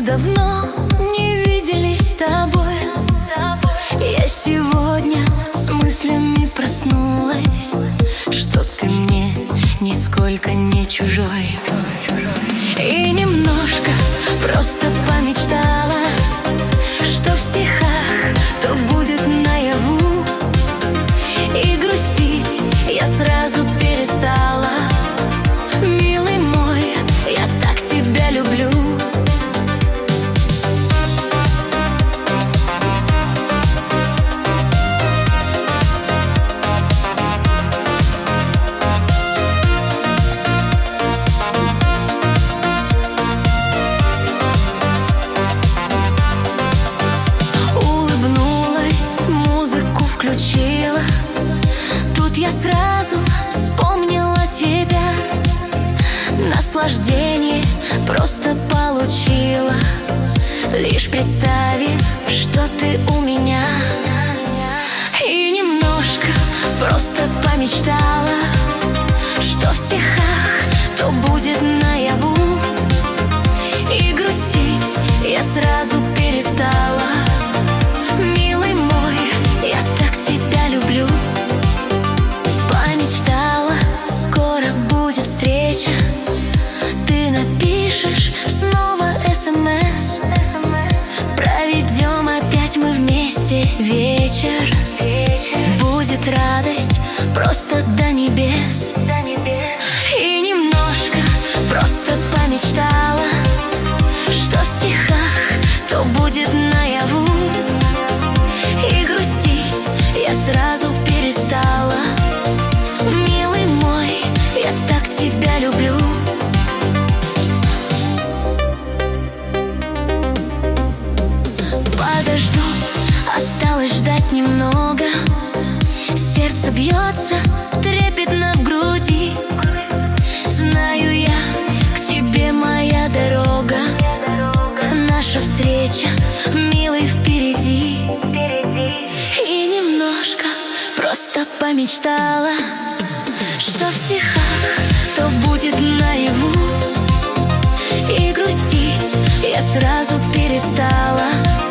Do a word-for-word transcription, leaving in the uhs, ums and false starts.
давно не виделись с тобой. Я сегодня с мыслями проснулась, что ты мне нисколько не чужой. И немножко просто помечтала, что в стихах то будет наяву. И грустить я сразу перестала. Милый мой, я так тебя люблю. Включила, тут я сразу вспомнила тебя. Наслаждение просто получила, лишь представив, что ты у меня. И немножко просто помечтала, что в стихах то будет наяву. И грустить я сразу перестала. Милый мой, я так тебя люблю. Помечтала, скоро будет встреча. Ты напишешь снова смс. Проведем опять мы вместе вечер. Будет радость просто до небес. И немножко просто помечтала, что в стихах то будет наяву. И грустить я сразу перестала. Милый мой, я так тебя люблю. Подожду, осталось ждать немного. Сердце бьется трепетно в груди. Знаю я, к тебе моя дорога. Наша встреча, милый, впереди. И немножко просто помечтала, что в стихах то будет наяву. И грустить я сразу перестала.